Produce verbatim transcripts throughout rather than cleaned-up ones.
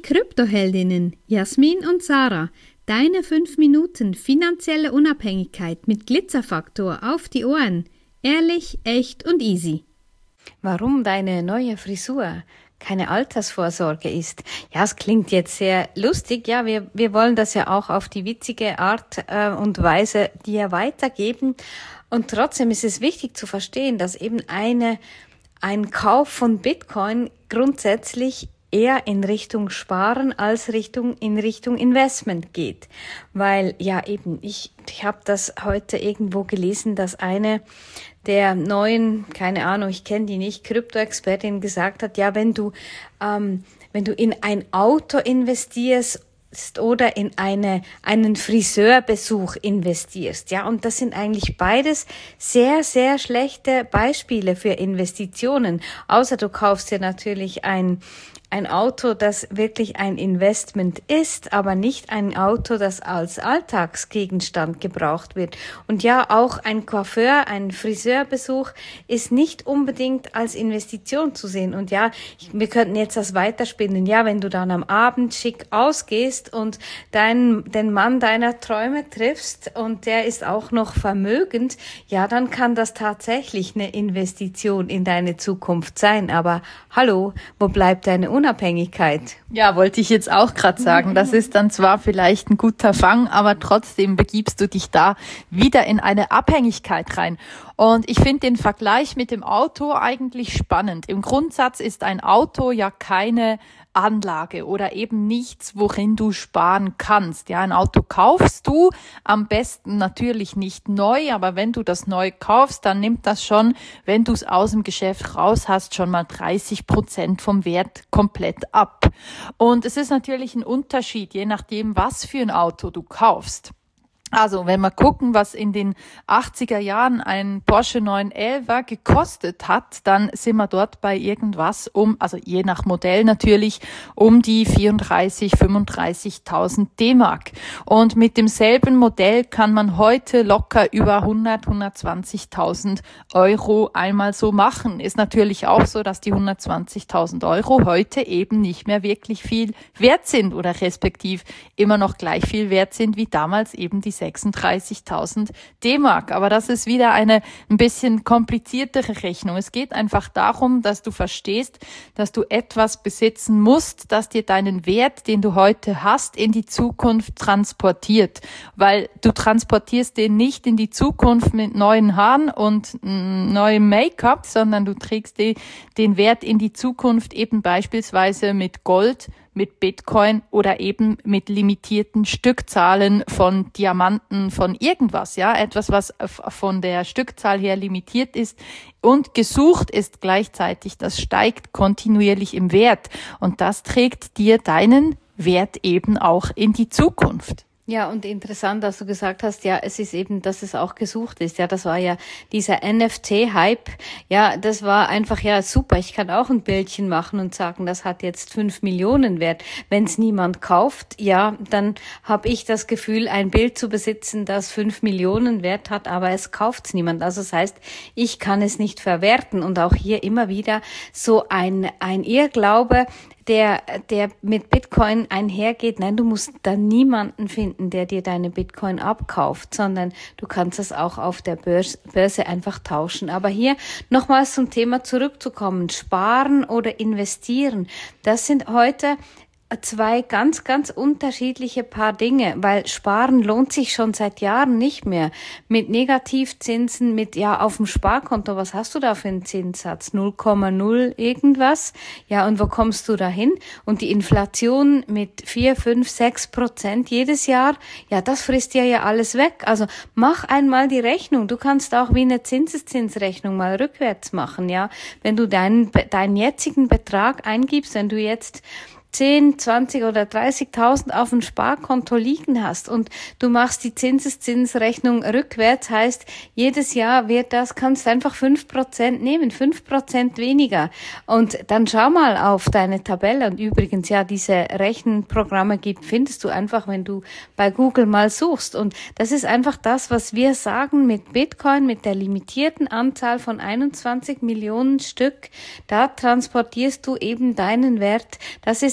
Kryptoheldinnen Jasmin und Sarah. Deine fünf Minuten finanzielle Unabhängigkeit mit Glitzerfaktor auf die Ohren. Ehrlich, echt und easy. Warum deine neue Frisur keine Altersvorsorge ist. Ja, es klingt jetzt sehr lustig. Ja, wir, wir wollen das ja auch auf die witzige Art äh, und Weise dir weitergeben. Und trotzdem ist es wichtig zu verstehen, dass eben eine, ein Kauf von Bitcoin grundsätzlich eher in Richtung Sparen als Richtung in Richtung Investment geht. Weil ja eben, ich, ich habe das heute irgendwo gelesen, dass eine der neuen, keine Ahnung, ich kenne die nicht, Krypto-Expertin gesagt hat, ja, wenn du, ähm, wenn du in ein Auto investierst oder in eine, einen Friseurbesuch investierst, ja, und das sind eigentlich beides sehr, sehr schlechte Beispiele für Investitionen, außer du kaufst dir natürlich ein Ein Auto, das wirklich ein Investment ist, aber nicht ein Auto, das als Alltagsgegenstand gebraucht wird. Und ja, auch ein Coiffeur, ein Friseurbesuch ist nicht unbedingt als Investition zu sehen. Und ja, ich, wir könnten jetzt das weiterspinnen. Ja, wenn du dann am Abend schick ausgehst und deinen, den Mann deiner Träume triffst und der ist auch noch vermögend, ja, dann kann das tatsächlich eine Investition in deine Zukunft sein. Aber hallo, wo bleibt deine Unabhängigkeit? Ja, wollte ich jetzt auch gerade sagen. Das ist dann zwar vielleicht ein guter Fang, aber trotzdem begibst du dich da wieder in eine Abhängigkeit rein. Und ich finde den Vergleich mit dem Auto eigentlich spannend. Im Grundsatz ist ein Auto ja keine Anlage oder eben nichts, worin du sparen kannst. Ja, ein Auto kaufst du am besten natürlich nicht neu, aber wenn du das neu kaufst, dann nimmt das schon, wenn du es aus dem Geschäft raus hast, schon mal dreißig Prozent vom Wert komplett ab. Und es ist natürlich ein Unterschied, je nachdem, was für ein Auto du kaufst. Also, wenn wir gucken, was in den achtziger Jahren ein Porsche neun elfer gekostet hat, dann sind wir dort bei irgendwas um, also je nach Modell natürlich, um die vierunddreißig, fünfunddreißigtausend D-Mark. Und mit demselben Modell kann man heute locker über hundert, hundertzwanzigtausend Euro einmal so machen. Ist natürlich auch so, dass die hundertzwanzigtausend Euro heute eben nicht mehr wirklich viel wert sind oder respektiv immer noch gleich viel wert sind wie damals eben die sechsunddreißigtausend D-Mark. Aber das ist wieder eine ein bisschen kompliziertere Rechnung. Es geht einfach darum, dass du verstehst, dass du etwas besitzen musst, das dir deinen Wert, den du heute hast, in die Zukunft transportiert. Weil du transportierst den nicht in die Zukunft mit neuen Haaren und neuem Make-up, sondern du trägst den, den Wert in die Zukunft eben beispielsweise mit Gold, mit Bitcoin oder eben mit limitierten Stückzahlen von Diamanten, von irgendwas, ja, etwas, was von der Stückzahl her limitiert ist und gesucht ist gleichzeitig, das steigt kontinuierlich im Wert und das trägt dir deinen Wert eben auch in die Zukunft. Ja, und interessant, dass du gesagt hast, ja, es ist eben, dass es auch gesucht ist. Ja, das war ja dieser N F T-Hype. Ja, das war einfach, ja, super. Ich kann auch ein Bildchen machen und sagen, das hat jetzt fünf Millionen wert. Wenn es niemand kauft, ja, dann habe ich das Gefühl, ein Bild zu besitzen, das fünf Millionen wert hat, aber es kauft's niemand. Also das heißt, ich kann es nicht verwerten. Und auch hier immer wieder so ein, ein Irrglaube, der, der mit Bitcoin einhergeht. Nein, du musst da niemanden finden, der dir deine Bitcoin abkauft, sondern du kannst es auch auf der Börse, Börse einfach tauschen. Aber hier nochmals zum Thema zurückzukommen. Sparen oder investieren. Das sind heute zwei ganz, ganz unterschiedliche Paar Dinge, weil Sparen lohnt sich schon seit Jahren nicht mehr. Mit Negativzinsen, mit, ja, auf dem Sparkonto, was hast du da für einen Zinssatz? null Komma null irgendwas? Ja, und wo kommst du da hin? Und die Inflation mit vier, fünf, sechs Prozent jedes Jahr, ja, das frisst dir ja alles weg. Also mach einmal die Rechnung. Du kannst auch wie eine Zinseszinsrechnung mal rückwärts machen, ja. Wenn du deinen, deinen jetzigen Betrag eingibst, wenn du jetzt zehn, zwanzig oder dreißigtausend auf dem Sparkonto liegen hast und du machst die Zinseszinsrechnung rückwärts, heißt, jedes Jahr wird das, kannst du einfach fünf Prozent nehmen, fünf Prozent weniger. Und dann schau mal auf deine Tabelle. Und übrigens, ja, diese Rechenprogramme gibt, findest du einfach, wenn du bei Google mal suchst. Und das ist einfach das, was wir sagen mit Bitcoin, mit der limitierten Anzahl von einundzwanzig Millionen Stück. Da transportierst du eben deinen Wert. Das ist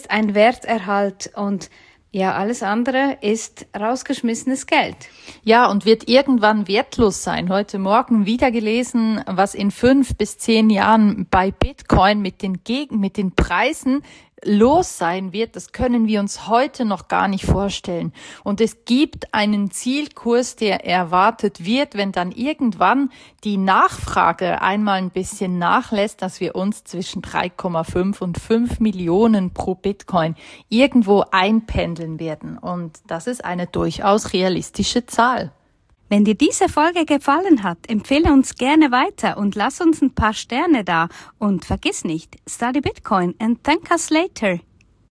ist ein Werterhalt und ja, alles andere ist rausgeschmissenes Geld. Ja, und wird irgendwann wertlos sein. Heute Morgen wieder gelesen, was in fünf bis zehn Jahren bei Bitcoin mit den Gegen, mit den Preisen los sein wird. Das können wir uns heute noch gar nicht vorstellen. Und es gibt einen Zielkurs, der erwartet wird, wenn dann irgendwann die Nachfrage einmal ein bisschen nachlässt, dass wir uns zwischen drei Komma fünf und fünf Millionen pro Bitcoin irgendwo einpendeln werden. Und das ist eine durchaus realistische Zahl. Wenn dir diese Folge gefallen hat, empfehle uns gerne weiter und lass uns ein paar Sterne da. Und vergiss nicht, study Bitcoin and thank us later.